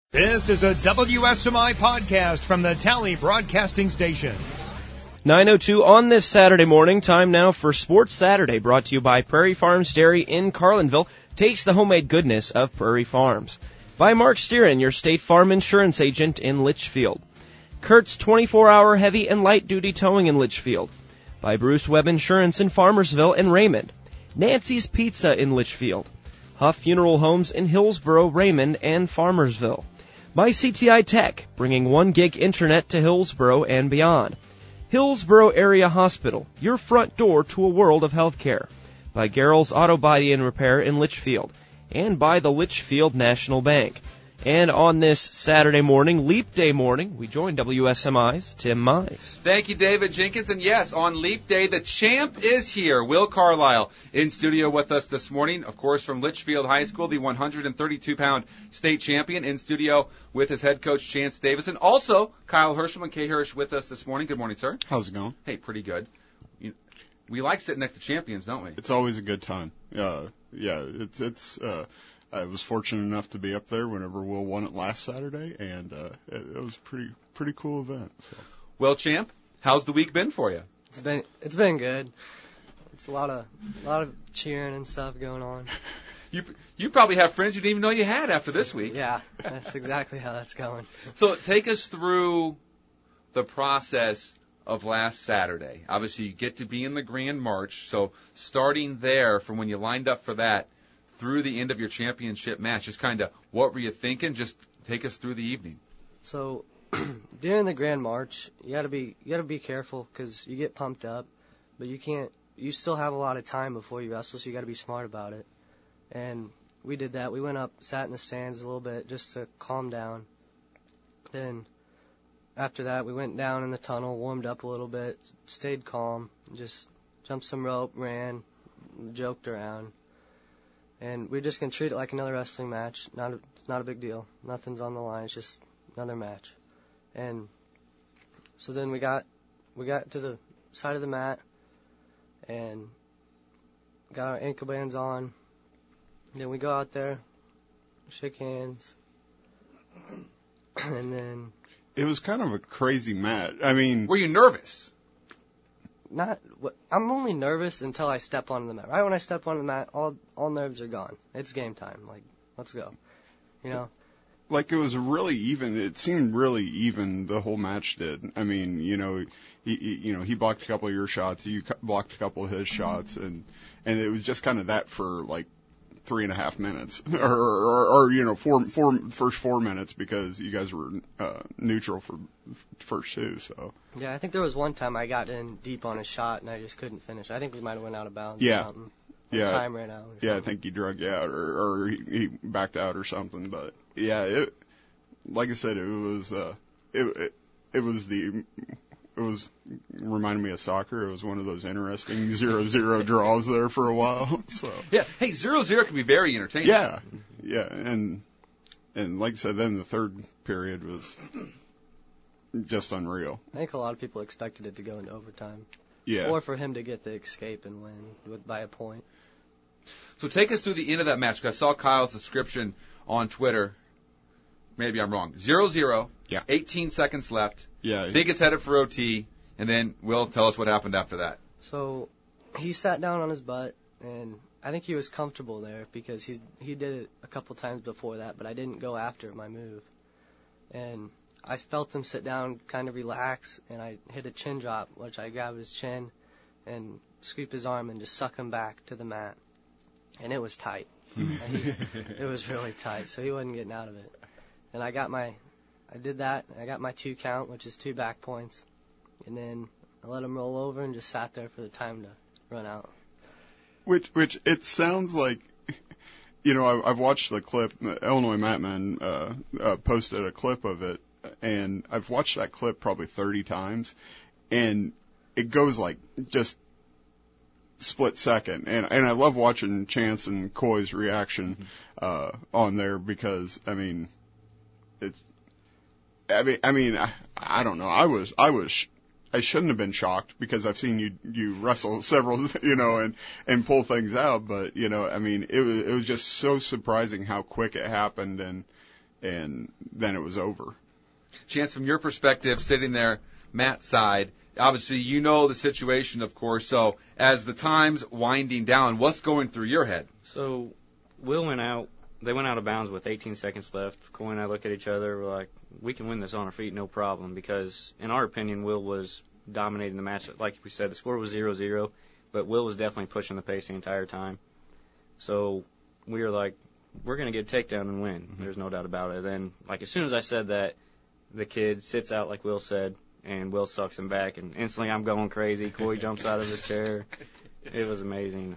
This is a WSMI podcast from the Tally Broadcasting Station. 9:02 on this Saturday morning. Time now for Sports Saturday, brought to you by Prairie Farms Dairy in Carlinville. Taste the homemade goodness of Prairie Farms. By Mark Steeran, your State Farm insurance agent in Litchfield. Kurt's 24-hour heavy and light-duty towing in Litchfield. By Bruce Webb Insurance in Farmersville and Raymond. Nancy's Pizza in Litchfield. Huff Funeral Homes in Hillsboro, Raymond, and Farmersville. By CTI Tech, bringing 1 gig internet to Hillsboro and beyond. Hillsboro Area Hospital, your front door to a world of healthcare. By Garrell's Auto Body and Repair in Litchfield. And by the Litchfield National Bank. And on this Saturday morning, Leap Day morning, we join WSMI's Tim Mize. Thank you, David Jenkins. And yes, on Leap Day, the champ is here. Will Carlisle in studio with us this morning, of course, from Litchfield High School, the 132-pound state champion, in studio with his head coach, Chance Davison. Also, Kyle Hirschman, K. Hirsch, with us this morning. Good morning, sir. How's it going? Hey, pretty good. We like sitting next to champions, don't we? It's always a good time. I was fortunate enough to be up there whenever Will won it last Saturday, and it was a pretty cool event. So. Well, champ, how's the week been for you? It's been good. It's a lot of cheering and stuff going on. You probably have friends you didn't even know you had after this week. Yeah, that's exactly how that's going. So take us through the process of last Saturday. Obviously, you get to be in the Grand March, so starting there from when you lined up for that through the end of your championship match, just kind of what were you thinking? Just take us through the evening. So during the Grand March, you got to be careful because you get pumped up, but you still have a lot of time before you wrestle, so you got to be smart about it. And we did that. We went up, sat in the stands a little bit just to calm down. Then after that, we went down in the tunnel, warmed up a little bit, stayed calm, just jumped some rope, ran, joked around. And we're just going to treat it like another wrestling match. It's not a big deal. Nothing's on the line. It's just another match. And so then we got to the side of the mat and got our ankle bands on. Then we go out there, shake hands, and then... It was kind of a crazy match. I mean... Were you nervous? I'm only nervous until I step onto the mat. Right when I step onto the mat, all nerves are gone. It's game time. Like, let's go. You know? Like, it was really even. It seemed really even, the whole match did. I mean, he blocked a couple of your shots, you blocked a couple of his shots, and it was just kind of that for, like, 3.5 minutes, or first 4 minutes, because you guys were neutral for first 2. So yeah, I think there was one time I got in deep on a shot and I just couldn't finish. I think we might have went out of bounds. Yeah, or something. Yeah, time ran out. Yeah, I think he drug you out, or he backed out or something. But yeah, like I said, it was reminded me of soccer. It was one of those interesting 0-0 draws there for a while. So yeah, hey, 0-0 can be very entertaining. Yeah, and like I said, then the third period was just unreal. I think a lot of people expected it to go into overtime. Yeah, or for him to get the escape and win by a point. So take us through the end of that match, because I saw Kyle's description on Twitter. Maybe I'm wrong. 0-0. Yeah. 18 seconds left. Yeah. Big gets headed for OT, and then Will, tell us what happened after that. So he sat down on his butt, and I think he was comfortable there because he did it a couple times before that, but I didn't go after my move. And I felt him sit down, kind of relax, and I hit a chin drop, which I grabbed his chin and scoop his arm and just suck him back to the mat. And it was tight. It was really tight, so he wasn't getting out of it. And I did that. I got my 2 count, which is 2 back points. And then I let him roll over and just sat there for the time to run out. Which it sounds like, I've watched the clip. Illinois Matman posted a clip of it, and I've watched that clip probably 30 times, and it goes like just split second. And I love watching Chance and Coy's reaction on there because, I don't know. I shouldn't have been shocked because I've seen you wrestle several, and pull things out. But, it was just so surprising how quick it happened. And, and then it was over. Chance, from your perspective, sitting there, Matt's side, obviously you know the situation, of course. So as the time's winding down, what's going through your head? So Will went out. They went out of bounds with 18 seconds left. Coy and I look at each other. We're like, we can win this on our feet, no problem. Because in our opinion, Will was dominating the match. Like we said, the score was 0-0, but Will was definitely pushing the pace the entire time. So we were like, we're going to get a takedown and win. Mm-hmm. There's no doubt about it. And like as soon as I said that, the kid sits out like Will said, and Will sucks him back, and instantly I'm going crazy. Coy jumps out of his chair. It was amazing.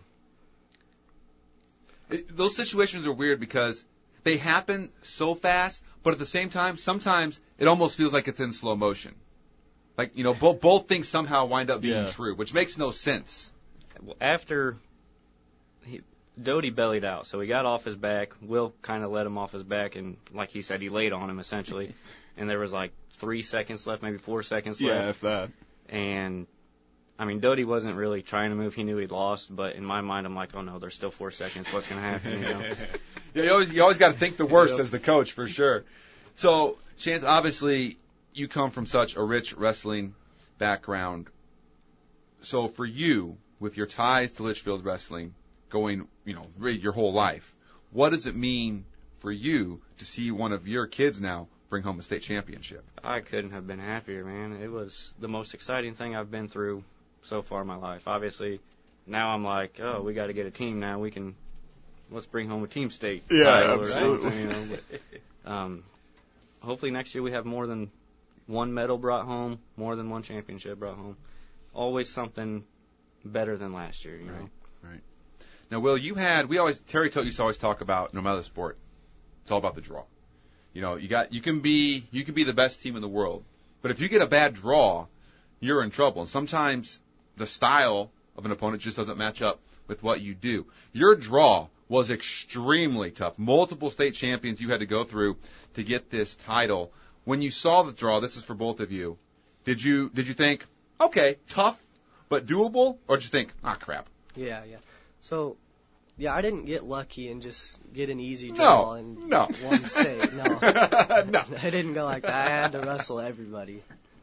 Those situations are weird because they happen so fast, but at the same time, sometimes it almost feels like it's in slow motion. Like, both things somehow wind up being true, which makes no sense. After Doty bellied out, so he got off his back. Will kind of let him off his back, and like he said, he laid on him essentially. And there was like 3 seconds left, maybe 4 seconds left. Yeah, if that. And I mean, Doty wasn't really trying to move. He knew he'd lost, but in my mind, I'm like, oh no, there's still 4 seconds. What's going to happen? Yeah, you always got to think the worst as the coach, for sure. So, Chance, obviously, you come from such a rich wrestling background. So for you, with your ties to Litchfield Wrestling, going, really your whole life, what does it mean for you to see one of your kids now bring home a state championship? I couldn't have been happier, man. It was the most exciting thing I've been through so far in my life. Obviously, now I'm like, oh, we got to get a team now. Let's bring home a team state title absolutely. Or something, But, hopefully next year we have more than one medal brought home, more than one championship brought home. Always something better than last year, you know. Right. Now, Will, Terry used to always talk about, no matter the sport, it's all about the draw. You can be the best team in the world, but if you get a bad draw, you're in trouble. And sometimes the style of an opponent just doesn't match up with what you do. Your draw was extremely tough. Multiple state champions you had to go through to get this title. When you saw the draw, this is for both of you, did you think, okay, tough but doable, or did you think, crap? Yeah. So, I didn't get lucky and just get an easy draw in one state. No. No. I didn't go like that. I had to wrestle everybody.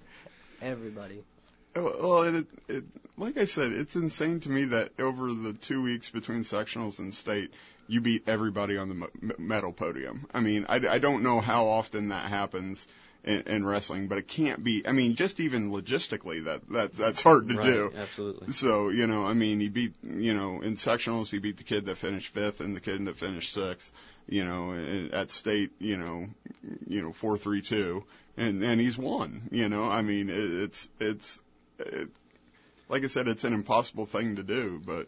Well, and it like I said, it's insane to me that over the 2 weeks between sectionals and state, you beat everybody on the medal podium. I mean, I don't know how often that happens in wrestling, but it can't be. I mean, just even logistically, that's hard to do. Absolutely. So, he beat, in sectionals, he beat the kid that finished 5th and the kid that finished 6th, at state, 4-3-2, and he's won, I mean, it's like I said, it's an impossible thing to do, but,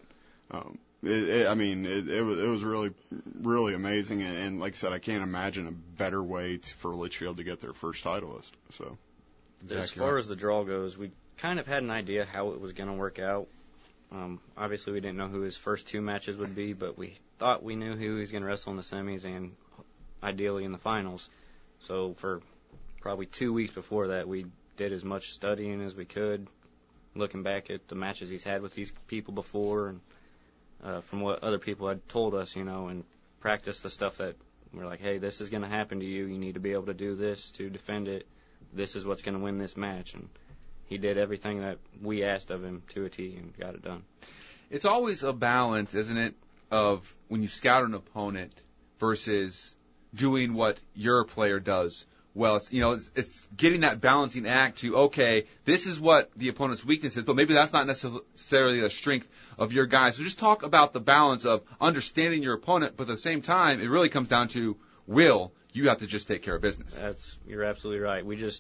it was really, really amazing, and like I said, I can't imagine a better way for Litchfield to get their first titleist. So, as far as the draw goes, we kind of had an idea how it was going to work out. Obviously, we didn't know who his first 2 matches would be, but we thought we knew who he was going to wrestle in the semis and ideally in the finals. So for probably 2 weeks before that, we did as much studying as we could, looking back at the matches he's had with these people before and from what other people had told us, and practice the stuff that we're like, hey, this is going to happen to you. You need to be able to do this to defend it. This is what's going to win this match. And he did everything that we asked of him to a T and got it done. It's always a balance, isn't it, of when you scout an opponent versus doing what your player does. Well, it's getting that balancing act to, okay, this is what the opponent's weakness is, but maybe that's not necessarily the strength of your guys. So just talk about the balance of understanding your opponent, but at the same time, it really comes down to, Will, you have to just take care of business. You're absolutely right.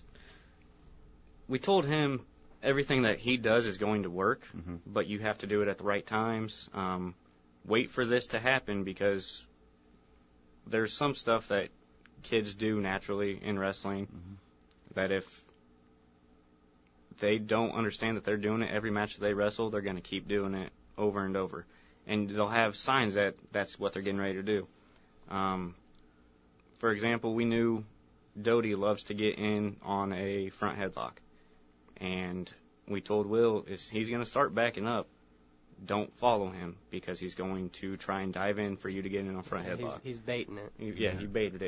We told him everything that he does is going to work, but you have to do it at the right times. Wait for this to happen because there's some stuff that kids do naturally in wrestling that if they don't understand that they're doing it every match that they wrestle, they're going to keep doing it over and over. And they'll have signs that that's what they're getting ready to do. For example, we knew Doty loves to get in on a front headlock. And we told Will, he's going to start backing up. Don't follow him because he's going to try and dive in for you to get in on front headlock. He's baiting it. He baited it.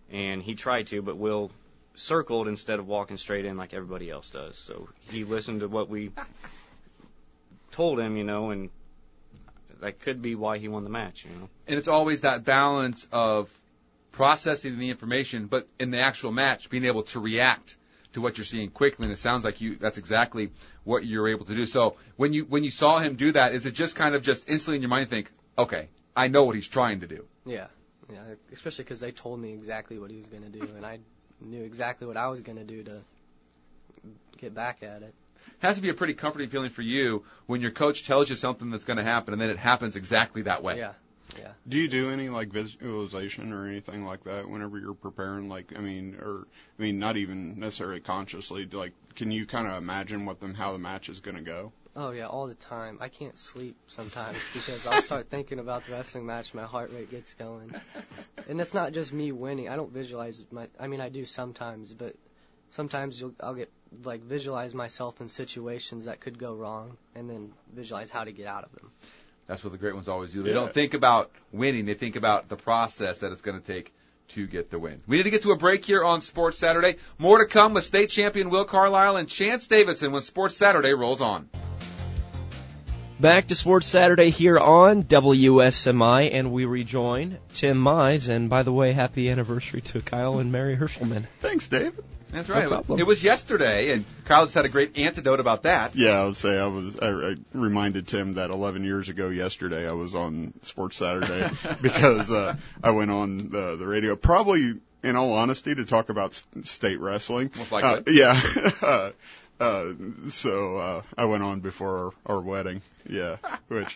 and he tried to, but Will circled instead of walking straight in like everybody else does. So he listened to what we told him, and that could be why he won the match, And it's always that balance of processing the information, but in the actual match, being able to react to what you're seeing quickly. And it sounds like that's exactly what you're able to do. So when you saw him do that, is it just kind of just instantly in your mind think, okay, I know what he's trying to do? Yeah, especially because they told me exactly what he was going to do, and I knew exactly what I was going to do to get back at it. It has to be a pretty comforting feeling for you when your coach tells you something that's going to happen, and then it happens exactly that way. Yeah. Do you do any visualization or anything like that whenever you're preparing? Not even necessarily consciously. Can you kind of imagine how the match is going to go? Oh yeah, all the time. I can't sleep sometimes because I'll start thinking about the wrestling match. My heart rate gets going, and it's not just me winning. I don't visualize I do sometimes, but sometimes I'll get visualize myself in situations that could go wrong, and then visualize how to get out of them. That's what the great ones always do. They don't think about winning. They think about the process that it's going to take to get the win. We need to get to a break here on Sports Saturday. More to come with state champion Will Carlisle and Chance Davidson when Sports Saturday rolls on. Back to Sports Saturday here on WSMI, and we rejoin Tim Mize. And by the way, happy anniversary to Kyle and Mary Herschelman. Thanks, David. That's right. No problem. It was yesterday, and Kyle just had a great antidote about that. Yeah, I would say I reminded Tim that 11 years ago yesterday I was on Sports Saturday because I went on the radio, probably in all honesty, to talk about state wrestling. Most likely. Yeah. So I went on before our wedding. Yeah. Which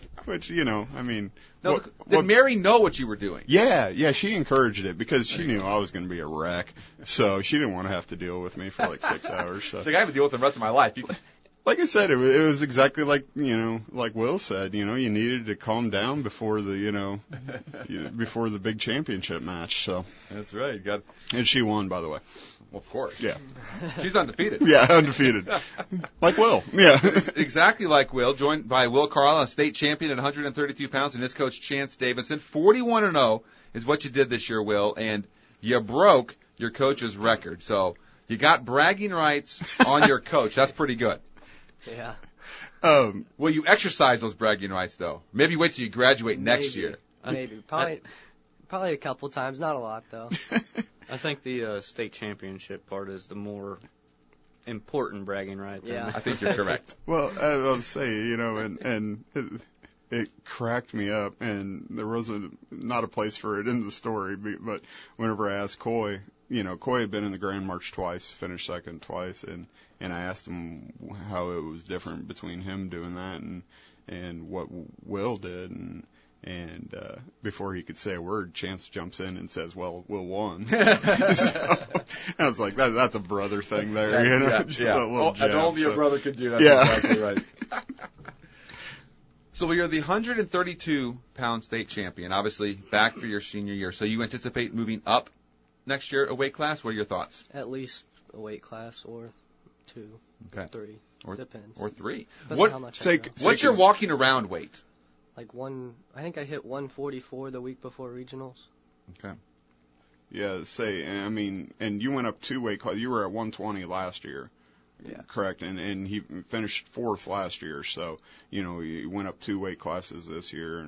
Did Mary know what you were doing? Yeah, she encouraged it because she knew I was going to be a wreck. So she didn't want to have to deal with me for 6 hours. So. She's like, I have to deal with the rest of my life. Like I said, it was exactly like Will said, you needed to calm down before before the big championship match. So. That's right. And she won, by the way. Well, of course. Yeah. She's undefeated. Yeah, undefeated. Like Will. Yeah. Exactly like Will, joined by Will Carlisle, a state champion at 132 pounds, and his coach, Chance Davidson. 41-0 is what you did this year, Will, and you broke your coach's record. So you got bragging rights on your coach. That's pretty good. Yeah. Will you exercise those bragging rights, though? Maybe wait till you graduate next year. Maybe. Probably a couple times. Not a lot, though. I think the state championship part is the more important bragging right. Yeah. I think you're correct. Well, I'll say, and it cracked me up, and there was not a place for it in the story, but whenever I asked Coy, Coy had been in the Grand March twice, finished second twice, and I asked him how it was different between him doing that and what Will did, and before he could say a word, Chance jumps in and says, "Well, Will won." So, I was like, "That's a brother thing there." Yeah. Only a brother could do that. Yeah. Exactly right. So you're the 132-pound state champion, obviously back for your senior year. So you anticipate moving up next year a weight class? What are your thoughts? At least a weight class or 2, okay. 3. Depends. Or 3. What's your walking around weight? I think I hit 144 the week before regionals. Okay. Yeah, and you went up 2 weight classes. You were at 120 last year. Yeah. Correct. And he finished 4th last year. So, he went up 2 weight classes this year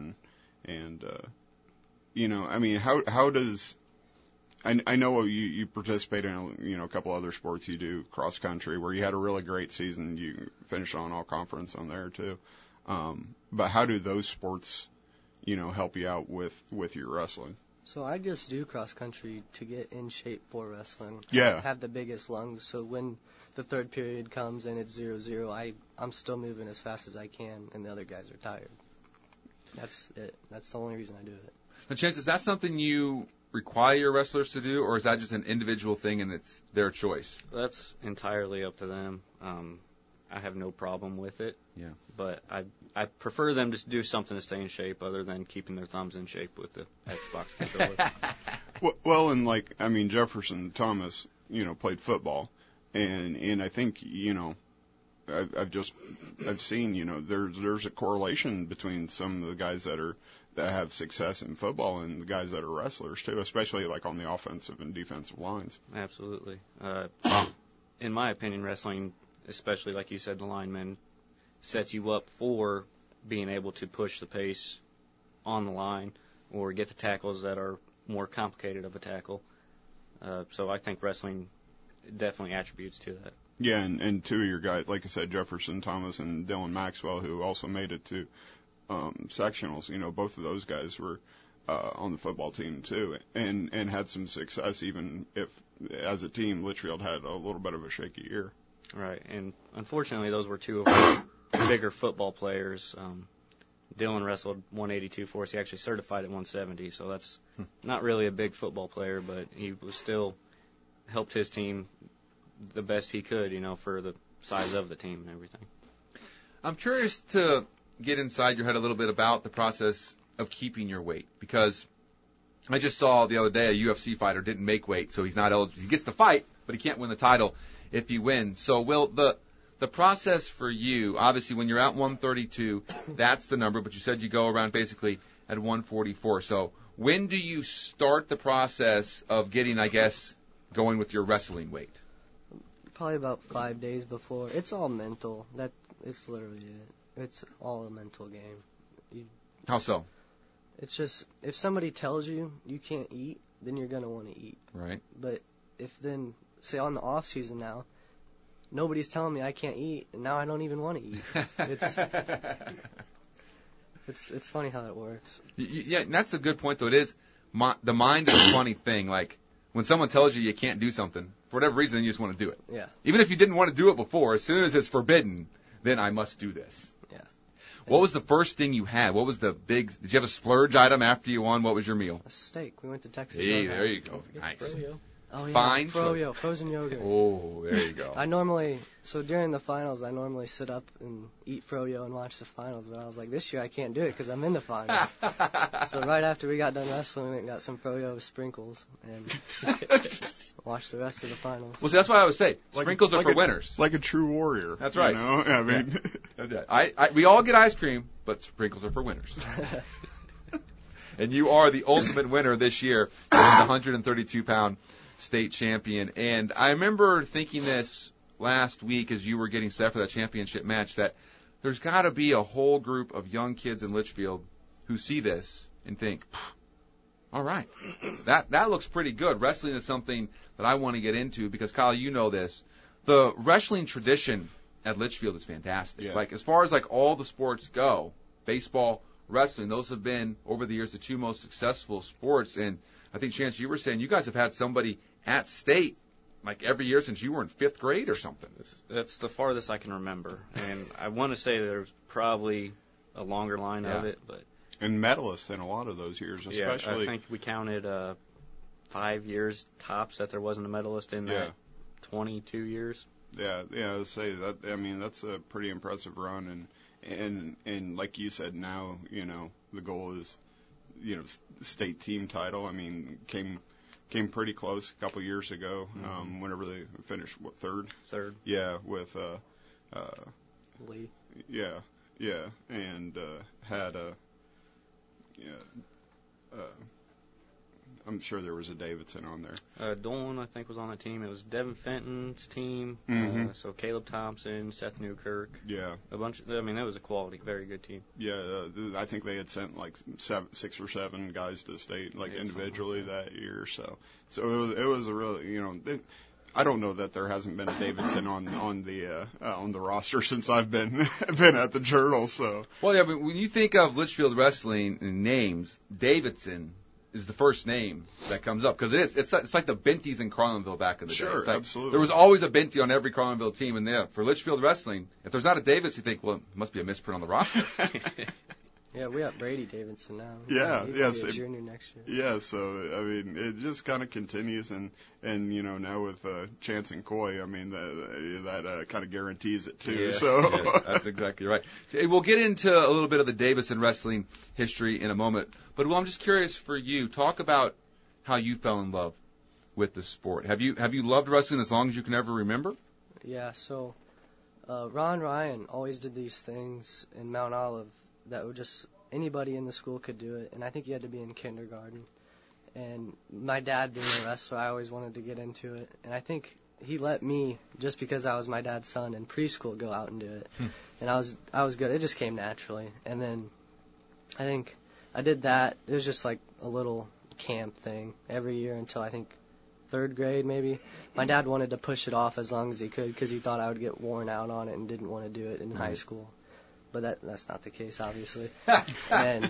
how does, I know you participate in, a couple other sports. You do cross country where you had a really great season. You finished on all conference on there too. But how do those sports, help you out with your wrestling? So I just do cross country to get in shape for wrestling. Yeah. I have the biggest lungs, so when the third period comes and it's 0-0, I'm still moving as fast as I can, and the other guys are tired. That's it. That's the only reason I do it. Now, Chance, is that something you require your wrestlers to do, or is that just an individual thing and it's their choice? That's entirely up to them. I have no problem with it. Yeah. But I prefer them to do something to stay in shape other than keeping their thumbs in shape with the Xbox controller. Well, and Jefferson Thomas, played football, and I think, I've seen, there's a correlation between some of the guys that are that have success in football and the guys that are wrestlers too, especially like on the offensive and defensive lines. Absolutely. In my opinion, wrestling, especially like you said, the linemen, sets you up for being able to push the pace on the line or get the tackles that are more complicated of a tackle. So I think wrestling definitely attributes to that. Yeah, and two of your guys, like I said, Jefferson Thomas and Dylan Maxwell, who also made it to sectionals. You know, both of those guys were on the football team too, and had some success, even if as a team Litchfield had a little bit of a shaky year. Right, and unfortunately those were two of our bigger football players. Dylan wrestled 182 for us. He actually certified at 170, so that's not really a big football player, but he was still helped his team the best he could, you know, for the size of the team and everything. I'm curious to get inside your head a little bit about the process of keeping your weight, because I just saw the other day a UFC fighter didn't make weight, so he's not eligible. He gets to fight, but he can't win the title if he wins. So, Will, the process for you, obviously when you're at 132, that's the number, but you said you go around basically at 144. So when do you start the process of getting, I guess, going with your wrestling weight? Probably about 5 days before. It's all mental. It's literally it. It's all a mental game. How so? It's just, if somebody tells you you can't eat, then you're going to want to eat. Right. But if then, say on the off season now, nobody's telling me I can't eat, and now I don't even want to eat. It's funny how that works. Yeah, and that's a good point, though. It is, the mind is a funny thing. Like, when someone tells you can't do something, for whatever reason, you just want to do it. Yeah. Even if you didn't want to do it before, as soon as it's forbidden, then I must do this. Yeah. What was the first thing you had? What was the big, did you have a splurge item after you won? What was your meal? A steak. We went to Texas. Hey, there you go. Nice. Oh, yeah. Fine. Frozen yogurt. Oh, there you go. So during the finals, I normally sit up and eat froyo and watch the finals. But I was like, this year I can't do it because I'm in the finals. So right after we got done wrestling, we went and got some froyo with sprinkles and watched the rest of the finals. Well, see, that's what I would say. Sprinkles are for winners. Like a true warrior. That's right. You know? I mean, that's we all get ice cream, but sprinkles are for winners. And you are the ultimate winner this year. You're the 132-pound state champion. And I remember thinking this last week as you were getting set for that championship match, that there's got to be a whole group of young kids in Litchfield who see this and think, all right, that looks pretty good. Wrestling is something that I want to get into because, Kyle, you know this. The wrestling tradition at Litchfield is fantastic. Yeah. Like, as far as, like, all the sports go, baseball, wrestling, those have been, over the years, the two most successful sports. And I think, Chance, you were saying you guys have had somebody at state like every year since you were in 5th grade or something. That's the farthest I can remember. And I want to say there's probably a longer line of it, but and medalists in a lot of those years, especially. Yeah, I think we counted 5 years tops that there wasn't a medalist in that 22 years. Yeah, I'd say that. I mean, that's a pretty impressive run, and like you said, now the goal is state team title. I mean, came pretty close a couple years ago. Whenever they finished third. Yeah, with Lee. Yeah, and had a. I'm sure there was a Davidson on there. Dolan, I think, was on the team. It was Devin Fenton's team. So Caleb Thompson, Seth Newkirk. Yeah. A bunch. It was a quality, very good team. Yeah, I think they had sent like 6 or 7 guys to state, individually that year. So it was a really, I don't know that there hasn't been a Davidson on the roster since I've been at the Journal. So. Well, yeah, but when you think of Litchfield wrestling names, Davidson is the first name that comes up, because it's like the Benties in Carlinville back in the day. Sure, absolutely. There was always a Benty on every Carlinville team, and for Litchfield wrestling, if there's not a Davis, you think, well, it must be a misprint on the roster. Yeah, we got Brady Davidson now. Yeah, he's yes. a junior next year. Yeah, so I mean, it just kind of continues, and now with Chance and Coy, I mean that kind of guarantees it too. Yeah, so yeah, that's exactly right. We'll get into a little bit of the Davidson wrestling history in a moment, but I'm just curious for you. Talk about how you fell in love with the sport. Have you loved wrestling as long as you can ever remember? Yeah. So Ron Ryan always did these things in Mount Olive that would just anybody in the school could do it, and I think you had to be in kindergarten. And my dad being a wrestler, I always wanted to get into it, and I think he let me, just because I was my dad's son in preschool, go out and do it. And I was good. It just came naturally. And then I think I did that. It was just like a little camp thing every year until I think 3rd grade maybe. My dad wanted to push it off as long as he could because he thought I would get worn out on it and didn't want to do it in high school. But that's not the case, obviously. And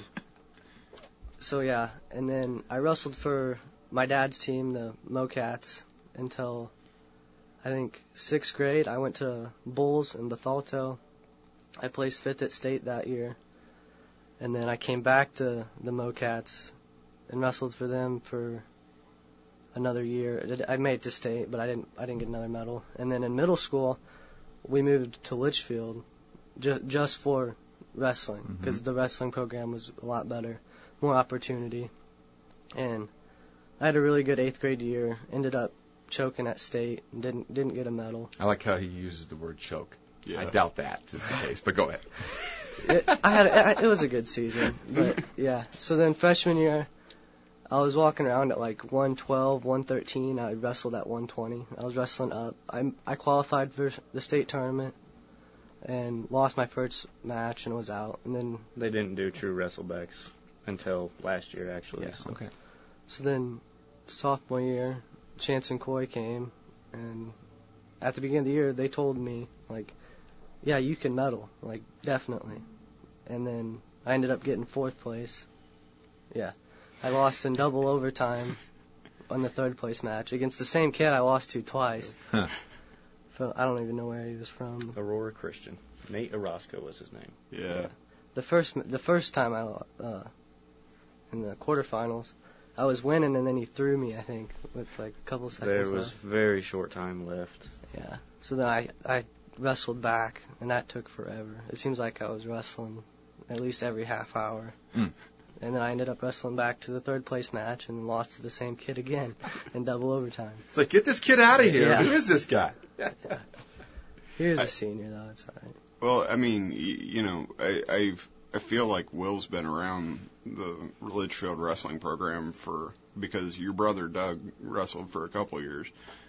so, yeah. And then I wrestled for my dad's team, the Mocats, until I think 6th grade. I went to Bulls in Bethalto. I placed 5th at state that year. And then I came back to the Mocats and wrestled for them for another year. I made it to state, but I didn't get another medal. And then in middle school, we moved to Litchfield just for wrestling because the wrestling program was a lot better, more opportunity. And I had a really good 8th grade year. Ended up choking at state and didn't get a medal. I like how he uses the word choke. Yeah. I doubt that is the case, but go ahead. It was a good season, but yeah. So then freshman year, I was walking around at like 112, 113. I wrestled at 120. I was wrestling up. I qualified for the state tournament and lost my first match and was out. And then They didn't do true wrestlebacks until last year, actually. Yeah. So. Okay. So then sophomore year, Chance and Coy came, and at the beginning of the year, they told me, like, yeah, you can medal, like, definitely. And then I ended up getting 4th place. Yeah. I lost in double overtime on the 3rd place match against the same kid I lost to twice. Huh. I don't even know where he was from. Aurora Christian. Nate Orozco was his name. Yeah. The first time in the quarterfinals, I was winning and then he threw me, I think, with like a couple seconds There was left. very short time left. Yeah. So then I wrestled back, and that took forever. It seems like I was wrestling at least every half hour. Mm. And then I ended up wrestling back to the 3rd place match and lost to the same kid again in double overtime. It's like, get this kid out of here. Yeah. Who is this guy? He was a senior, though. It's all right. Well, I mean, you know, I feel like Will's been around the Litchfield wrestling program because your brother Doug wrestled for a couple of years,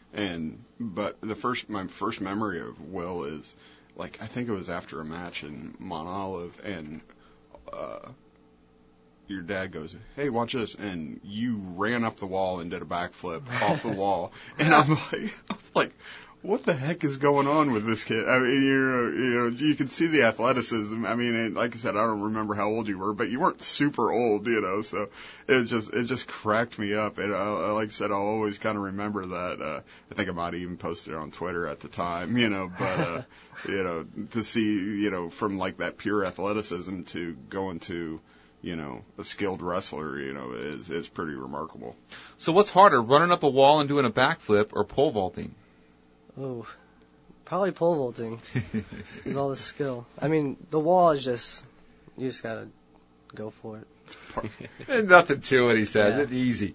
but my first memory of Will is like I think it was after a match in Mont Olive, and your dad goes, "Hey, watch this," and you ran up the wall and did a backflip off the wall, and I'm like. What the heck is going on with this kid? I mean, you can see the athleticism. I mean, and like I said, I don't remember how old you were, but you weren't super old, so it just cracked me up. And like I said, I'll always kind of remember that. I think I might have even posted it on Twitter at the time, but to see, from like that pure athleticism to going to, a skilled wrestler, is pretty remarkable. So what's harder, running up a wall and doing a backflip or pole vaulting? Oh, probably pole vaulting is all the skill. I mean, the wall is you just gotta go for it. There's nothing to it, he says. Yeah. It's easy.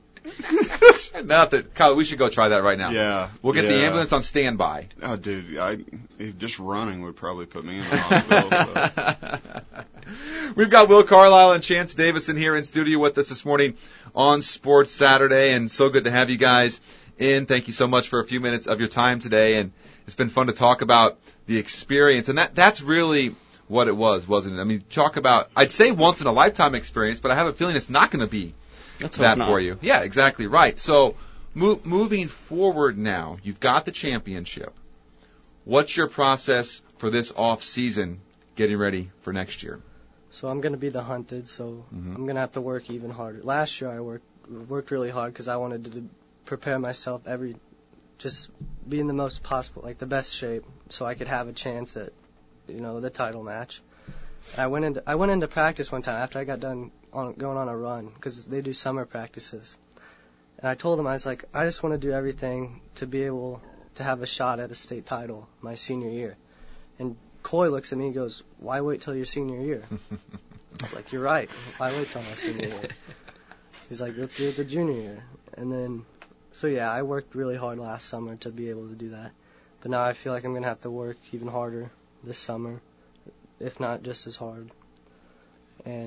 Nothing. Kyle, we should go try that right now. Yeah. We'll get the ambulance on standby. Oh, dude, just running would probably put me in the hospital. So. We've got Will Carlisle and Chance Davison here in studio with us this morning on Sports Saturday, and so good to have you guys in. Thank you so much for a few minutes of your time today, and it's been fun to talk about the experience, and that's really what it was, wasn't it? I mean, talk about, I'd say once in a lifetime experience, but I have a feeling it's not going to be that for you. Yeah, exactly right. So moving forward now, you've got the championship. What's your process for this off season getting ready for next year? So I'm going to be the hunted, so I'm going to have to work even harder. Last year I worked really hard because I wanted to prepare myself just be in the most possible, like the best shape, so I could have a chance at, the title match. I went into practice one time after I got done going on a run because they do summer practices, and I told them, I was like, I just want to do everything to be able to have a shot at a state title my senior year. And Coy looks at me and goes, "Why wait till your senior year?" I was like, "You're right. Why wait till my senior year?" He's like, "Let's do it the junior year." And then. So, yeah, I worked really hard last summer to be able to do that. But now I feel like I'm going to have to work even harder this summer, if not just as hard. And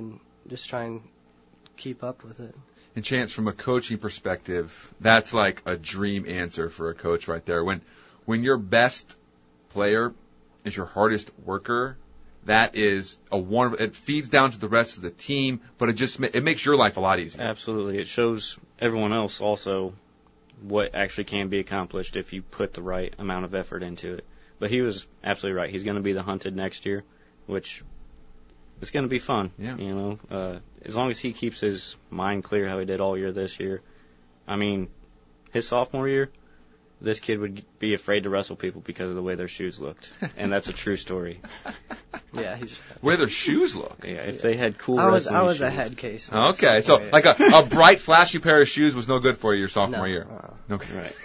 just try and keep up with it. And Chance, from a coaching perspective, that's like a dream answer for a coach right there. When your best player is your hardest worker, that is a wonderful. It feeds down to the rest of the team, but it makes your life a lot easier. Absolutely. It shows everyone else also what actually can be accomplished if you put the right amount of effort into it. But he was absolutely right. He's going to be the hunted next year, which it's going to be fun. Yeah. You know, as long as he keeps his mind clear how he did all year this year. I mean, his sophomore year, this kid would be afraid to wrestle people because of the way their shoes looked. And that's a true story. Yeah, Where their shoes look. Yeah, if they had cool I was wrestling shoes. a head case. Okay, so like a bright, flashy pair of shoes was no good for you your sophomore No. year. Okay. Right.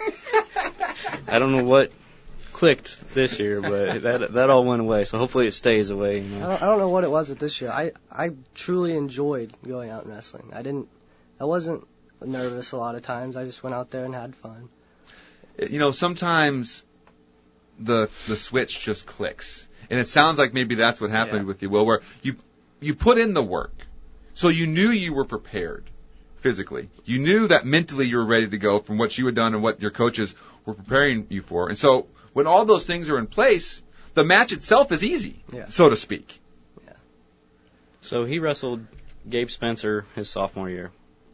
I don't know what clicked this year, but that all went away. So hopefully it stays away. You know? I don't know what it was with this year. I truly enjoyed going out and wrestling. I wasn't nervous a lot of times. I just went out there and had fun. You know, sometimes the switch just clicks. And it sounds like maybe that's what happened with you, Will, where you put in the work. So you knew you were prepared physically. You knew that mentally you were ready to go from what you had done and what your coaches were preparing you for. And so when all those things are in place, the match itself is easy, so to speak. Yeah. So he wrestled Gabe Spencer his sophomore year.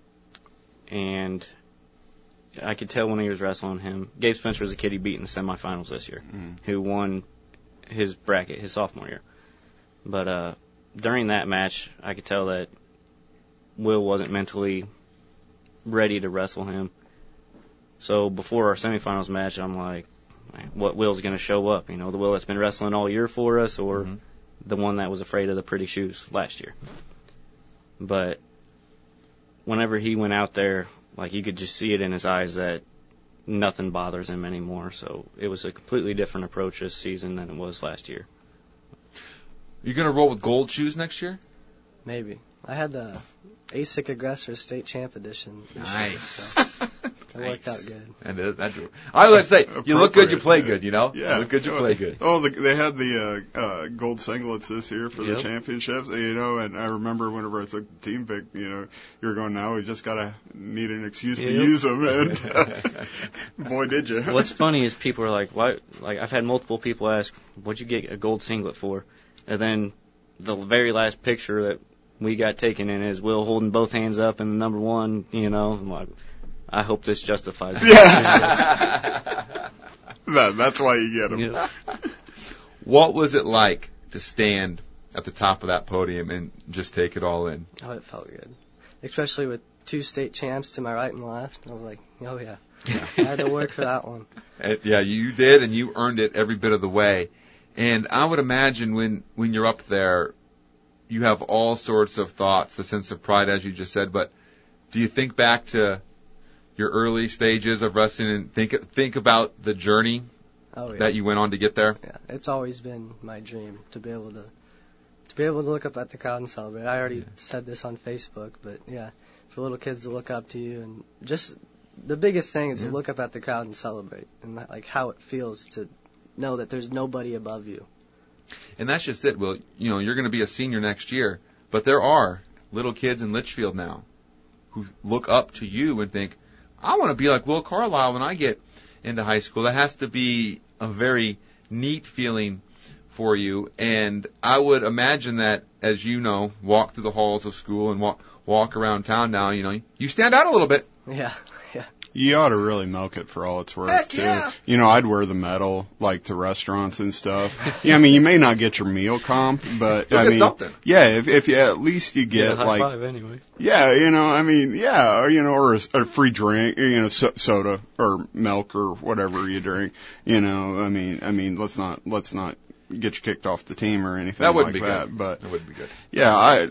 And I could tell when he was wrestling him. Gabe Spencer was a kid he beat in the semifinals this year, who won his bracket his sophomore year. But during that match, I could tell that Will wasn't mentally ready to wrestle him. So before our semifinals match, I'm like, what Will's going to show up? You know, the Will that's been wrestling all year for us, or the one that was afraid of the pretty shoes last year. But whenever he went out there, like, you could just see it in his eyes that nothing bothers him anymore. So it was a completely different approach this season than it was last year. You going to roll with gold shoes next year? Maybe. I had the ASIC Aggressor State Champ Edition. Nice. So it worked out good. And I always say, you look good, you play good, you know? Yeah. You look good, you play good. They had the gold singlets this year for the championships, you know, and I remember whenever I took the team pick, you know, you were going, now we just need an excuse to use them, and boy, did you. What's funny is people are like, why? Like, I've had multiple people ask, what'd you get a gold singlet for? And then the very last picture that we got taken in is Will holding both hands up and the number one, you know. I'm like, I hope this justifies it. Yeah. That's why you get them. Yeah. What was it like to stand at the top of that podium and just take it all in? Oh, it felt good. Especially with 2 state champs to my right and left. I was like, oh, yeah. I had to work for that one. Yeah, you did, and you earned it every bit of the way. And I would imagine when you're up there, you have all sorts of thoughts, the sense of pride, as you just said. But do you think back to your early stages of wrestling and think about the journey that you went on to get there? Yeah, it's always been my dream to be able to look up at the crowd and celebrate. I already said this on Facebook, but yeah, for little kids to look up to you, and just the biggest thing is to look up at the crowd and celebrate, and like how it feels to know that there's nobody above you. And that's just it, Will. You know, you're going to be a senior next year, but there are little kids in Litchfield now who look up to you and think, I want to be like Will Carlisle when I get into high school. That has to be a very neat feeling for you. And I would imagine that, as you know, walk through the halls of school and walk around town now, you know, you stand out a little bit. Yeah. You ought to really milk it for all it's worth, Heck too. yeah. You know, I'd wear the medal, like, to restaurants and stuff. Yeah, I mean, you may not get your meal comped, but, You'll I get mean, something. Yeah, if you, at least you Get get, a high like, five anyway. yeah, you know, I mean, yeah, or, you know, or a free drink, you know, soda or milk or whatever you drink, you know, I mean, let's not get you kicked off the team or anything That wouldn't like be that, good. but, That wouldn't be good. yeah,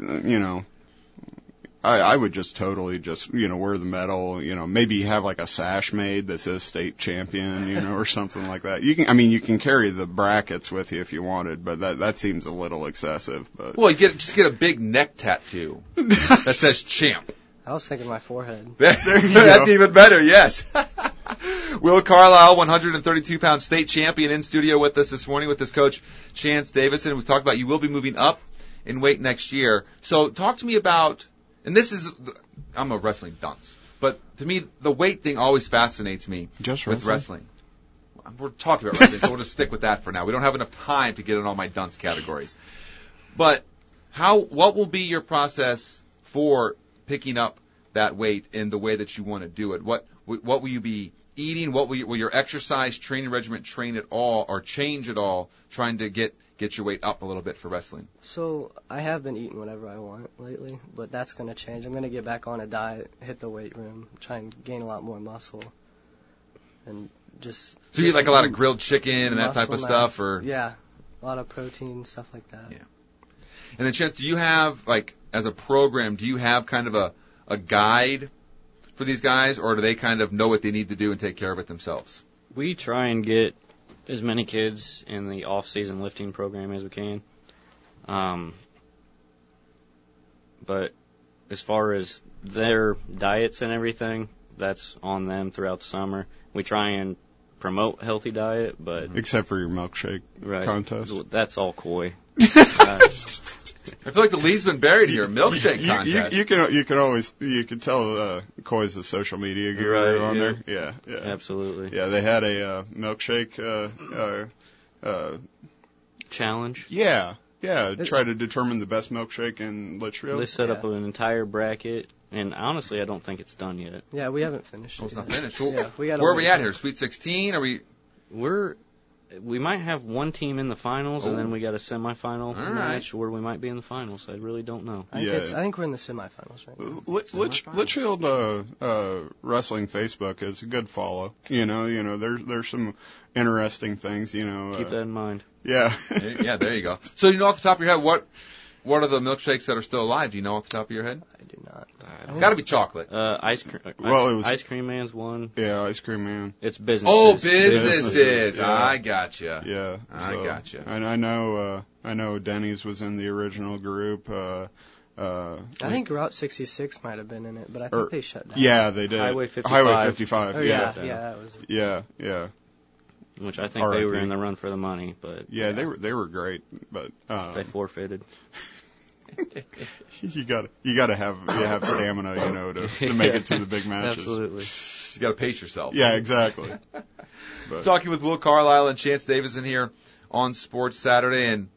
I would just totally just, you know, wear the medal, you know, maybe have like a sash made that says state champion, you know, or something like that. You can carry the brackets with you if you wanted, but that seems a little excessive, but. Well, just get a big neck tattoo that says champ. I was thinking my forehead. That's even better, yes. Will Carlisle, 132-pound state champion, in studio with us this morning with his coach, Chance Davison. And we've talked about you will be moving up in weight next year. So talk to me about, and I'm a wrestling dunce, but to me, the weight thing always fascinates me with wrestling. We're talking about wrestling, so we'll just stick with that for now. We don't have enough time to get in all my dunce categories. But what will be your process for picking up that weight in the way that you want to do it? What will you be eating? Will your exercise training regimen train at all or change at all, trying to get your weight up a little bit for wrestling? So I have been eating whatever I want lately, but that's going to change. I'm going to get back on a diet, hit the weight room, try and gain a lot more muscle, and just. So you eat like a lot of grilled chicken and that type of stuff, or? Yeah, a lot of protein, stuff like that. Yeah. And then, Chance, do you have, like, as a program, do you have kind of a guide for these guys, or do they kind of know what they need to do and take care of it themselves? We try and get as many kids in the off-season lifting program as we can. But as far as their diets and everything, that's on them throughout the summer. We try and promote healthy diet, but except for your milkshake contest. That's all coy. I feel like the lead's been buried here. Milkshake contest. You can tell Coy's a social media guru on there. Yeah, Absolutely. Yeah, they had a milkshake challenge. Yeah. Try to determine the best milkshake in Litchfield. They set up an entire bracket, and honestly, I don't think it's done yet. Yeah, we haven't finished. It's not yet. finished. Well, yeah, where are we at here? Sweet 16? Are we? We might have one team in the finals, and then we got a semifinal match where we might be in the finals. I really don't know. I think we're in the semifinals right now. Litchfield Wrestling Facebook is a good follow. There's some interesting things. Keep that in mind. Yeah. Yeah, there you go. So you know off the top of your head what are the milkshakes that are still alive? Do you know off the top of your head? I do not. Got to be chocolate. Ice cream. Ice Cream Man's one. Yeah, Ice Cream Man. It's businesses. Oh, businesses. Yeah. I gotcha. Yeah, I gotcha. And I know Denny's was in the original group. I think Route 66 might have been in it, but I think they shut down. Yeah, they did. Highway 55. Highway 55. Oh, yeah, that was it. Yeah. Which I think they were in the run for the money, but they were great, but they forfeited. you gotta have stamina, to make it to the big matches. Absolutely. You gotta pace yourself. Yeah, exactly. But. Talking with Will Carlisle and Chance Davison here on Sports Saturday, and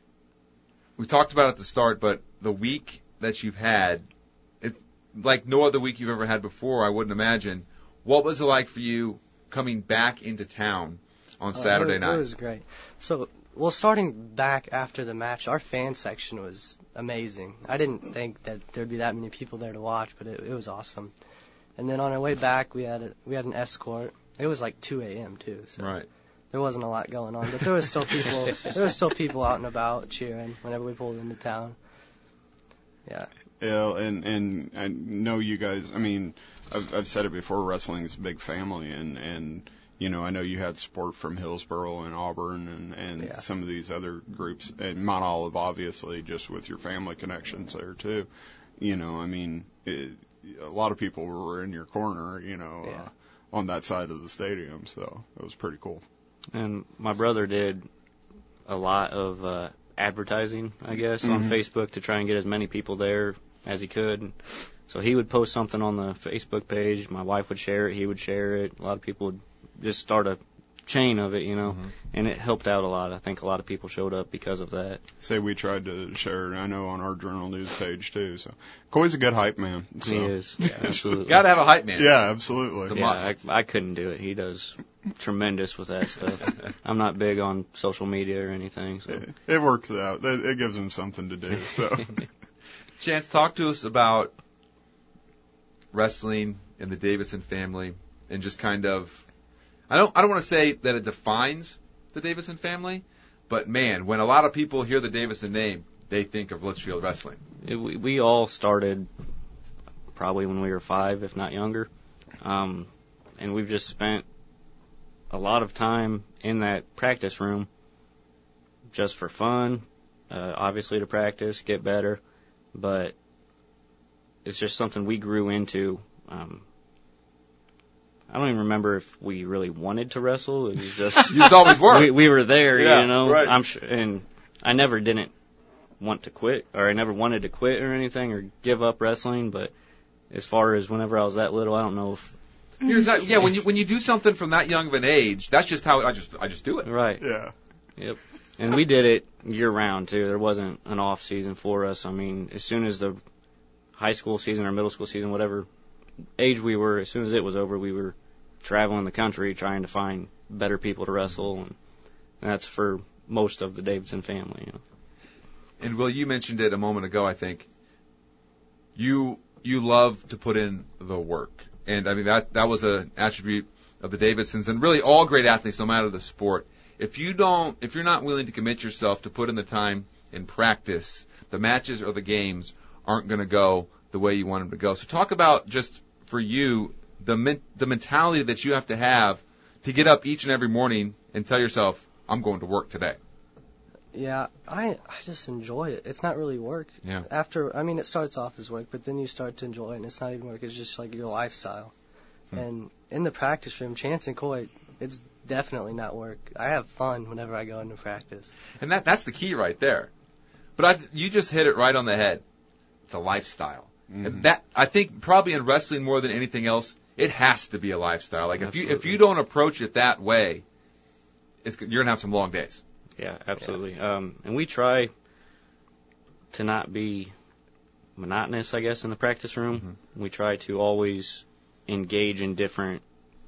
we talked about it at the start, but the week that you've had, like no other week you've ever had before, I wouldn't imagine. What was it like for you coming back into town on Saturday night? It was great. So, starting back after the match, our fan section was amazing. I didn't think that there'd be that many people there to watch, but it was awesome. And then on our way back, we had an escort. It was like 2 a.m. too, so there wasn't a lot going on, but there was still people. There was still people out and about cheering whenever we pulled into town. Yeah. Yeah, and I know you guys. I mean, I've said it before. Wrestling is a big family, and I know you had support from Hillsboro and Auburn and some of these other groups, and Mount Olive, obviously, just with your family connections there too. I mean, a lot of people were in your corner, on that side of the stadium, so it was pretty cool. And my brother did a lot of advertising, I guess, on Facebook to try and get as many people there as he could. So he would post something on the Facebook page. My wife would share it. He would share it. A lot of people would just start a chain of it, and it helped out a lot. I think a lot of people showed up because of that. Say we tried to share it, I know, on our Journal News page too. So Coy's a good hype man. So. He is, absolutely. Got to have a hype man. Yeah, absolutely. I couldn't do it. He does tremendous with that stuff. I'm not big on social media or anything. So. It works out. It gives him something to do. So, Chance, talk to us about wrestling and the Davison family, and just kind of. I don't want to say that it defines the Davison family, but man, when a lot of people hear the Davison name, they think of Litchfield Wrestling. We all started probably when we were 5, if not younger, and we've just spent a lot of time in that practice room just for fun, obviously to practice, get better, but it's just something we grew into. I don't even remember if we really wanted to wrestle. It was just you always were. We were there, Right. I'm sure, and I never didn't want to quit, or I never wanted to quit or anything or give up wrestling. But as far as whenever I was that little, I don't know if. Yeah, when you do something from that young of an age, that's just how I just do it. Right. Yeah. Yep. And we did it year round too. There wasn't an off season for us. I mean, as soon as the high school season or middle school season, whatever age we were, as soon as it was over, we were traveling the country trying to find better people to wrestle, and that's for most of the Davidson family. You know. And Will, you mentioned it a moment ago. I think you love to put in the work, and I mean that was an attribute of the Davidsons and really all great athletes, no matter the sport. If you're not willing to commit yourself to put in the time in practice, the matches or the games aren't going to go the way you want them to go. So talk about, just for you, the mentality that you have to get up each and every morning and tell yourself, I'm going to work today. Yeah, I just enjoy it. It's not really work. Yeah. It starts off as work, but then you start to enjoy it, and it's not even work. It's just like your lifestyle. And in the practice room, Chance and Coy, it's definitely not work. I have fun whenever I go into practice. And that's the key right there. But you just hit it right on the head. It's a lifestyle. Mm-hmm. And that, I think, probably in wrestling more than anything else, it has to be a lifestyle. Like if you don't approach it that way, you're gonna have some long days. Yeah, absolutely. Yeah. And we try to not be monotonous, I guess, in the practice room. Mm-hmm. We try to always engage in different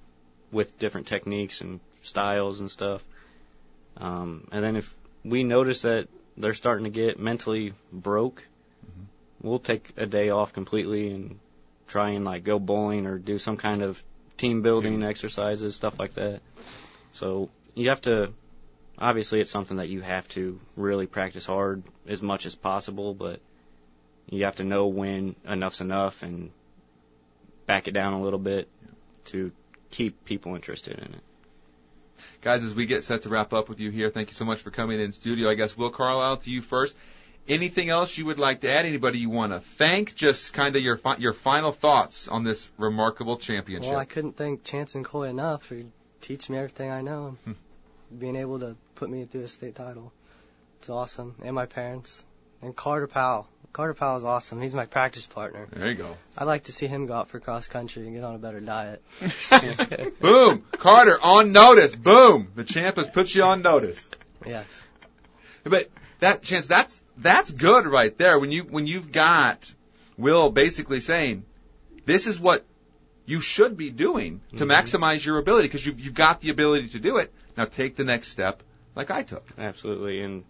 techniques and styles and stuff. And then if we notice that they're starting to get mentally broke, we'll take a day off completely and try and like go bowling or do some kind of team building exercises, stuff like that. So you have to, obviously it's something that you have to really practice hard as much as possible, but you have to know when enough's enough and back it down a little bit to keep people interested in it. Guys, as we get set to wrap up with you here, thank you so much for coming in studio. I guess, Will Carlisle, to you first. Anything else you would like to add? Anybody you want to thank? Just kind of your final thoughts on this remarkable championship. Well, I couldn't thank Chance and Coy enough for teaching me everything I know and being able to put me through a state title. It's awesome. And my parents. And Carter Powell. Carter Powell is awesome. He's my practice partner. There you go. I'd like to see him go out for cross country and get on a better diet. Boom. Carter, on notice. Boom. The champ has put you on notice. Yes. But that Chance, that's good right there. When you've got Will basically saying, this is what you should be doing to maximize your ability, because you've got the ability to do it. Now take the next step like I took. Absolutely. And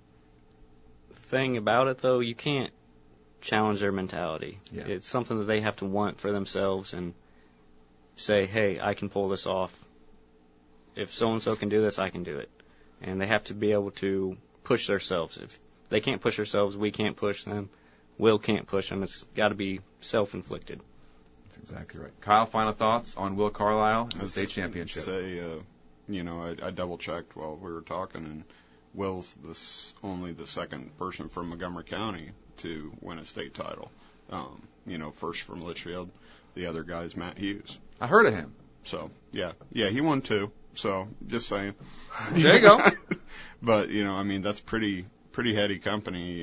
the thing about it, though, you can't challenge their mentality. Yeah. It's something that they have to want for themselves and say, hey, I can pull this off. If so-and-so can do this, I can do it. And they have to be able to push themselves. If they can't push themselves, we can't push them. Will can't push them. It's got to be self-inflicted. That's exactly right. Kyle, final thoughts on Will Carlisle and the state championship? I double-checked while we were talking, and Will's only the second person from Montgomery County to win a state title. First from Litchfield. The other guy's Matt Hughes. I heard of him. So, yeah, he won too. So, just saying. There you go. But, that's pretty heady company,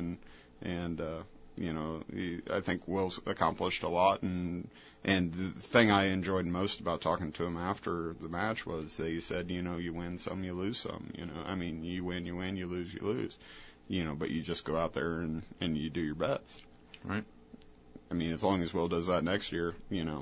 I think Will's accomplished a lot, and the thing I enjoyed most about talking to him after the match was that he said, you win some, you lose some, you win, you lose, you lose, but you just go out there and you do your best. Right. As long as Will does that next year,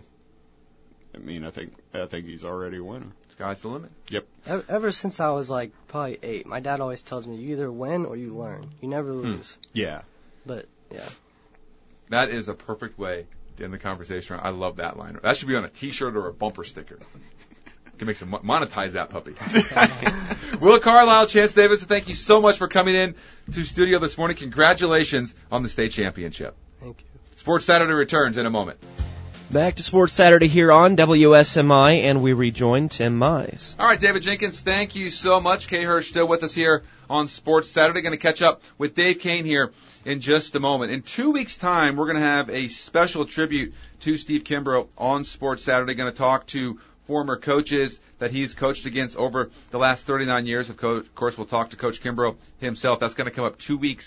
I think he's already a winner. Sky's the limit. Yep. Ever since I was probably 8, my dad always tells me you either win or you learn. You never lose. Yeah. But yeah. That is a perfect way to end the conversation. I love that line. That should be on a T-shirt or a bumper sticker. Can make some monetize that puppy. Will Carlisle, Chance Davis, thank you so much for coming in to studio this morning. Congratulations on the state championship. Thank you. Sports Saturday returns in a moment. Back to Sports Saturday here on WSMI, and we rejoin Tim Mize. All right, David Jenkins, thank you so much. Kay Hirsch still with us here on Sports Saturday. Going to catch up with Dave Kane here in just a moment. In 2 weeks' time, we're going to have a special tribute to Steve Kimbrough on Sports Saturday. Going to talk to former coaches that he's coached against over the last 39 years. Of course, we'll talk to Coach Kimbrough himself. That's going to come up 2 weeks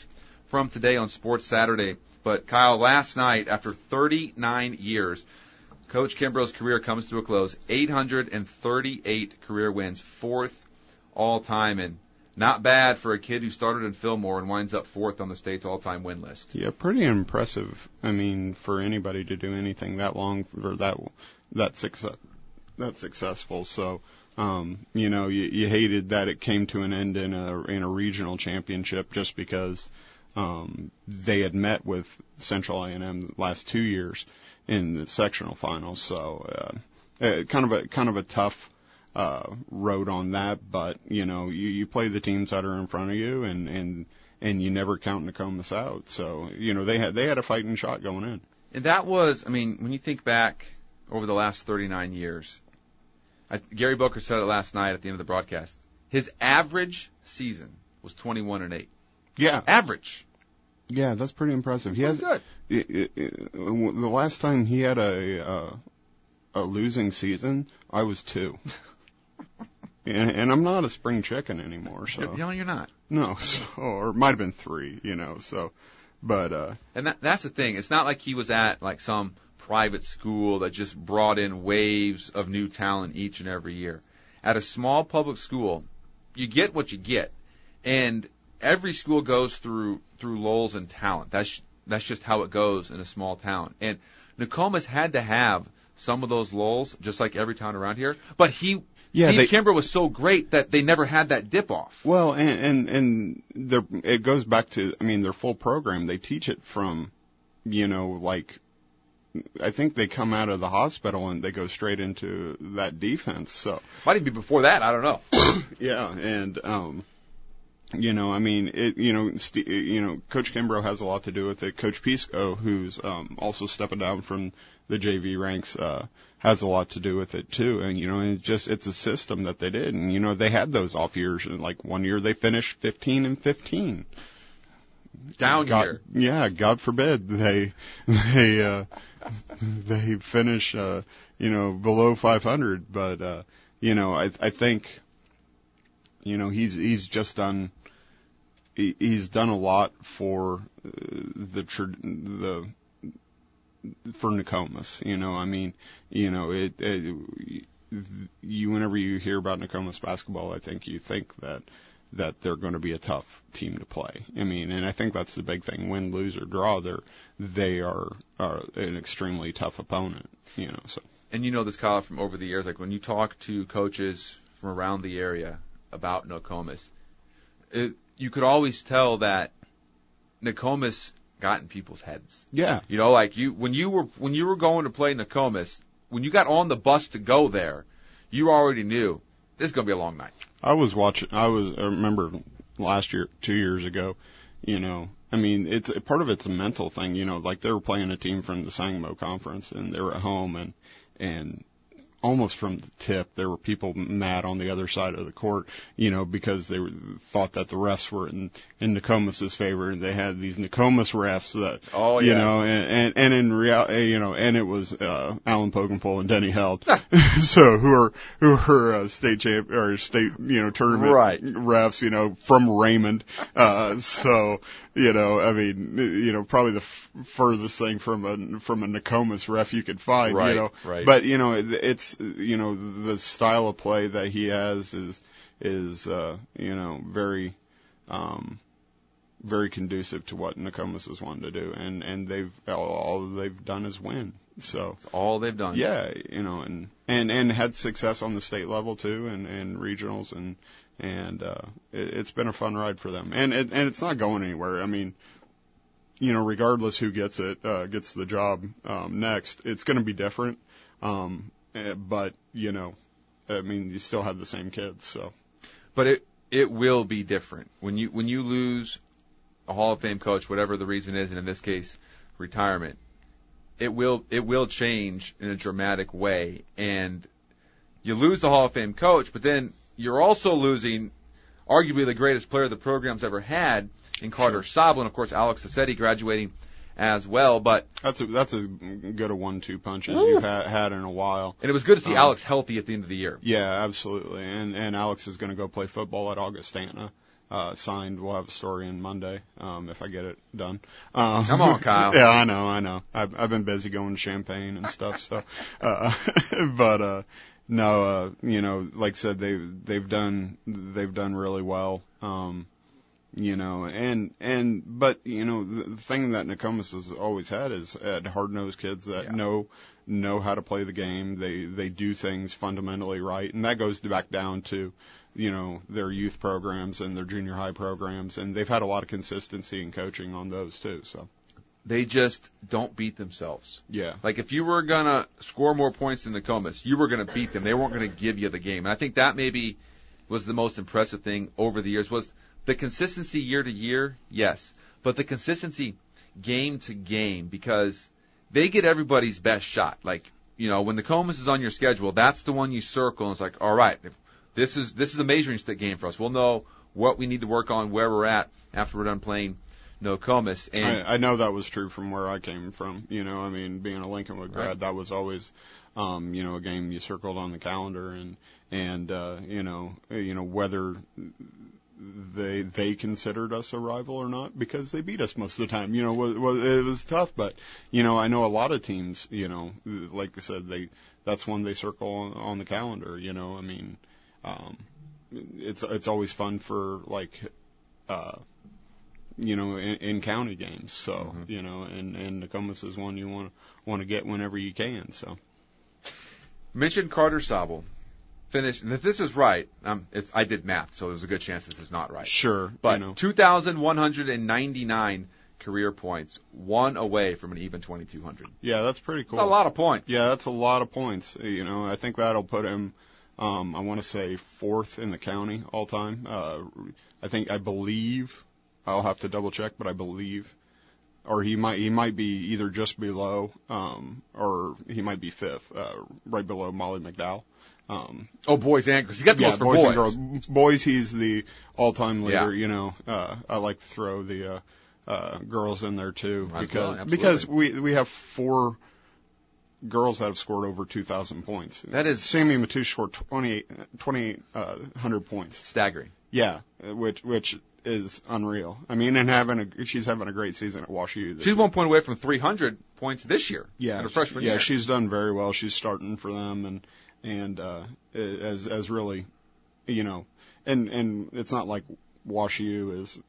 from today on Sports Saturday. But, Kyle, last night, after 39 years, Coach Kimbrough's career comes to a close. 838 career wins, 4th all-time, and not bad for a kid who started in Fillmore and winds up 4th on the state's all-time win list. Yeah, pretty impressive. I mean, for anybody to do anything that long or that successful. So, you hated that it came to an end in a regional championship just because they had met with Central A&M the last 2 years in the sectional finals. So, kind of a tough road on that, but you play the teams that are in front of you, and you never count Nokomis out. So they had a fighting shot going in. And that was, I mean, when you think back over the last 39 years, Gary Booker said it last night at the end of the broadcast. His average season was 21-8. Yeah, average. Yeah, that's pretty impressive. He has good. The last time he had a losing season, I was 2. And I'm not a spring chicken anymore, so. You're not. No, or it might have been 3, so, but, And that's the thing. It's not like he was at, like, some private school that just brought in waves of new talent each and every year. At a small public school, you get what you get. And every school goes through lulls in talent. That's just how it goes in a small town. And Nokomis had to have some of those lulls, just like every town around here. But Steve Kimbrough was so great that they never had that dip off. Well, and it goes back to, their full program. They teach it from, I think they come out of the hospital and they go straight into that defense. So might even be before that. I don't know. Yeah, and Coach Kimbrough has a lot to do with it. Coach Pisco, who's also stepping down from the JV ranks, has a lot to do with it too. And it's a system that they did. And they had those off years. And like one year they finished 15-15. Down year. Yeah, God forbid they finish below 500. But I think he's just done. He's done a lot for for Nokomis. Whenever you hear about Nokomis basketball, I think you think that they're going to be a tough team to play. And I think that's the big thing. Win, lose, or draw, they are an extremely tough opponent. So. And this, Kyle, from over the years, like when you talk to coaches from around the area about Nokomis, you could always tell that Nokomis got in people's heads. Yeah. When you were going to play Nokomis, when you got on the bus to go there, you already knew this is going to be a long night. I remember last year, 2 years ago, it's part of it's a mental thing, like they were playing a team from the Sangamo Conference and they were at home and almost from the tip, there were people mad on the other side of the court, because they thought that the refs were in Nokomis' favor, and they had these Nokomis refs that, and in reality, and it was Alan Pogenpole and Denny Held, so who are state champ or state tournament refs, from Raymond, so. Probably the furthest thing from a Nokomis ref you could find, Right. But, it's, the style of play that he has is very, very conducive to what Nokomis has wanted to do. And all they've done is win. So. That's all they've done. Yeah, and had success on the state level too, and regionals and it's been a fun ride for them. And it's not going anywhere. Regardless who gets the job, next, it's going to be different. But, you still have the same kids, so. But it will be different. When you lose a Hall of Fame coach, whatever the reason is, and in this case, retirement, it will change in a dramatic way. And you lose the Hall of Fame coach, but then you're also losing arguably the greatest player the program's ever had in Carter Soblin. Of course, Alex Sassetti graduating as well. But that's a good 1-2 punch as you've had in a while. And it was good to see Alex healthy at the end of the year. Yeah, absolutely. And Alex is going to go play football at Augustana signed. We'll have a story in Monday, if I get it done. Come on, Kyle. Yeah, I know. I've been busy going to Champaign and stuff, so, no, like I said, they've done really well. But the thing that Nokomis has always had is hard-nosed kids that know how to play the game. They do things fundamentally right, and that goes back down to, their youth programs and their junior high programs, and they've had a lot of consistency in coaching on those too, so. They just don't beat themselves. Yeah. Like, if you were going to score more points than Nokomis, you were going to beat them. They weren't going to give you the game. And I think that maybe was the most impressive thing over the years was the consistency year to year, yes, but the consistency game to game, because they get everybody's best shot. Like, when Nokomis is on your schedule, that's the one you circle, and it's like, all right, if this is a measuring stick game for us. We'll know what we need to work on, where we're at after we're done playing Nokomis. And I know that was true from where I came from. Being a Lincolnwood grad, right. That was always, a game you circled on the calendar, and whether they considered us a rival or not, because they beat us most of the time. It was tough, but I know a lot of teams. Like I said, that's one they circle on the calendar. It's always fun for in county games. So and Nokomis is one you want to get whenever you can. So mentioned Carter Sobel. Finished, and if this is right, I did math, so there's a good chance this is not right. Sure. But 2,199 career points, one away from an even 2,200. Yeah, that's pretty cool. That's a lot of points. Yeah, that's a lot of points. I think that'll put him, I want to say, fourth in the county all time. I believe, I'll have to double check, but I believe, or he might be either just below, or he might be fifth, right below Molly McDowell. Boys and girls. He got the most for boys. And girls. Boys, he's the all-time leader. Yeah. I like to throw the girls in there too, because we have 4 girls that have scored over 2,000 points. That is Sammy Matoush scored 2,800 points. Staggering. Yeah, which is unreal. I mean, and she's having a great season at WashU. She's 1 point away from 300 points this year. Yeah, in her freshman year. Yeah, she's done very well. She's starting for them, and as really, and it's not like WashU is,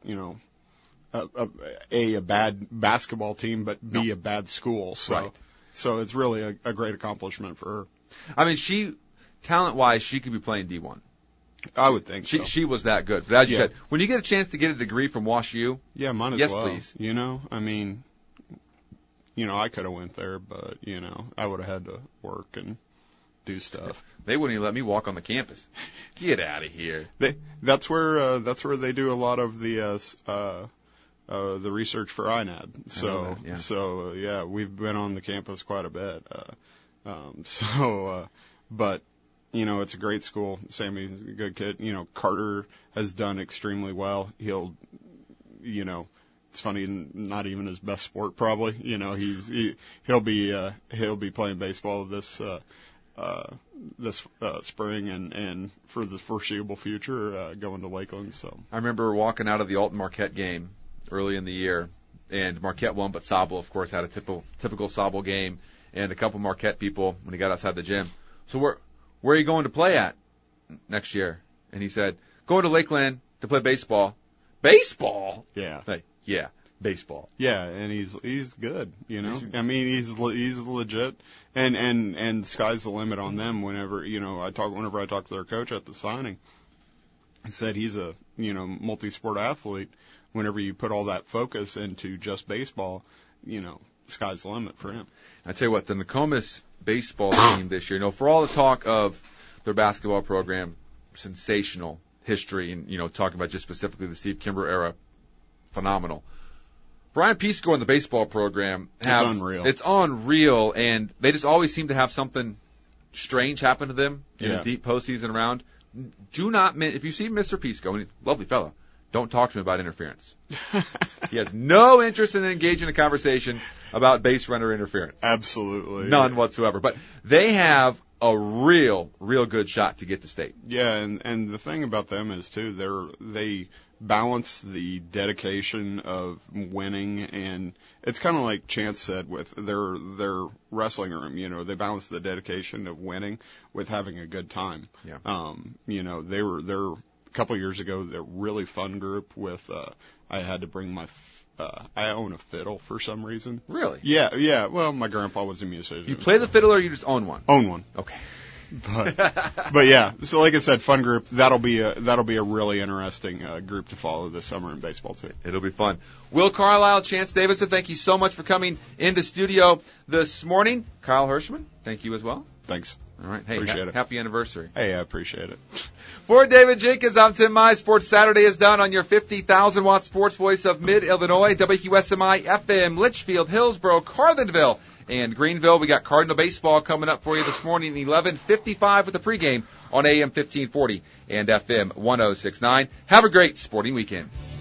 a bad basketball team, but B, a bad school. So, right. So it's really a great accomplishment for her. I mean, talent-wise, she could be playing D1. I would think so. She was that good. But as you said, when you get a chance to get a degree from WashU, yeah, might as well. Yes, please. I mean, I could have went there, but, I would have had to work and do stuff. They wouldn't even let me walk on the campus. Get out of here. That's where they do a lot of the research for INAD. So we've been on the campus quite a bit. But it's a great school. Sammy's a good kid. Carter has done extremely well. He'll, it's funny, not even his best sport probably. He'll be playing baseball this spring and for the foreseeable future going to Lakeland. So I remember walking out of the Alton Marquette game early in the year, and Marquette won, but Sobel, of course, had a typical Sobel game, and a couple Marquette people when he got outside the gym. So where are you going to play at next year? And he said, going to Lakeland to play baseball. Baseball? Yeah. Yeah, baseball. Yeah, and he's good, I mean, he's legit, and sky's the limit on them. Whenever I talk to their coach at the signing, he said he's a multi-sport athlete. Whenever you put all that focus into just baseball, sky's the limit for him. I tell you what, the Nokomis baseball team this year, for all the talk of their basketball program, sensational history, and talking about just specifically the Steve Kimber era, phenomenal. Brian Pisco and the baseball program it's unreal. It's unreal, and they just always seem to have something strange happen to them in a deep postseason round. Do not, if you see Mr. Pisco, and he's a lovely fellow, don't talk to him about interference. He has no interest in engaging a conversation about base runner interference. Absolutely. None whatsoever. But they have a real good shot to get to state. Yeah, and the thing about them is too, they balance the dedication of winning, and it's kind of like Chance said with their wrestling room. You know, they balance the dedication of winning with having a good time. Yeah. You know, they're a couple of years ago, they're a really fun group with. I had to bring my. I own a fiddle for some reason. Really? Yeah. Well, my grandpa was a musician. You play the fiddle, or you just own one? Own one. Okay. But yeah, so like I said, fun group. That'll be a really interesting group to follow this summer in baseball too. It'll be fun. Will Carlisle, Chance Davidson, thank you so much for coming into studio this morning. Kyle Hirschman, thank you as well. Thanks. All right. Hey, appreciate it. Happy anniversary. Hey, I appreciate it. For David Jenkins, I'm Tim Mize. Sports Saturday is done on your 50,000 watt sports voice of Mid-Illinois, WQSMI FM, Litchfield, Hillsboro, Carlinville, and Greenville. We got Cardinal baseball coming up for you this morning, 11:55 with the pregame on AM 1540 and FM 106.9. Have a great sporting weekend.